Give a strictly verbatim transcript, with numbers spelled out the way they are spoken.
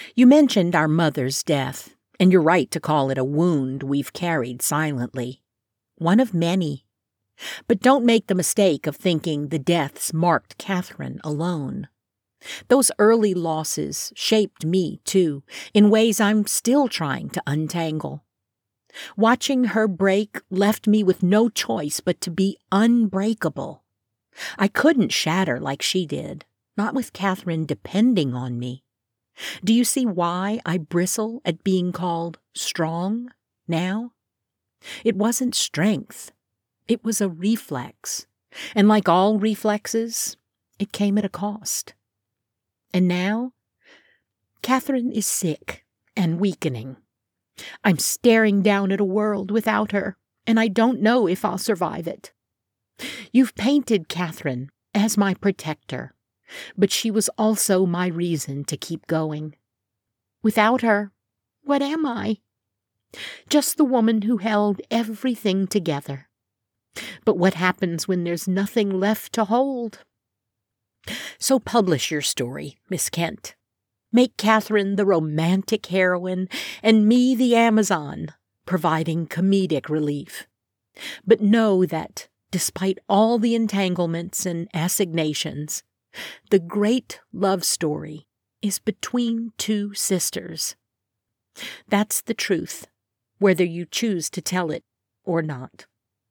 You mentioned our mother's death, and you're right to call it a wound we've carried silently. One of many. But don't make the mistake of thinking the deaths marked Catherine alone. Those early losses shaped me, too, in ways I'm still trying to untangle. Watching her break left me with no choice but to be unbreakable. I couldn't shatter like she did, not with Catherine depending on me. Do you see why I bristle at being called strong now? It wasn't strength. It was a reflex. And like all reflexes, it came at a cost. And now, Catherine is sick and weakening. I'm staring down at a world without her, and I don't know if I'll survive it. You've painted Catherine as my protector, but she was also my reason to keep going. Without her, what am I? Just the woman who held everything together. But what happens when there's nothing left to hold? So publish your story, Miss Kent. Make Catherine the romantic heroine and me the Amazon, providing comedic relief. But know that, despite all the entanglements and assignations, the great love story is between two sisters. That's the truth, whether you choose to tell it or not.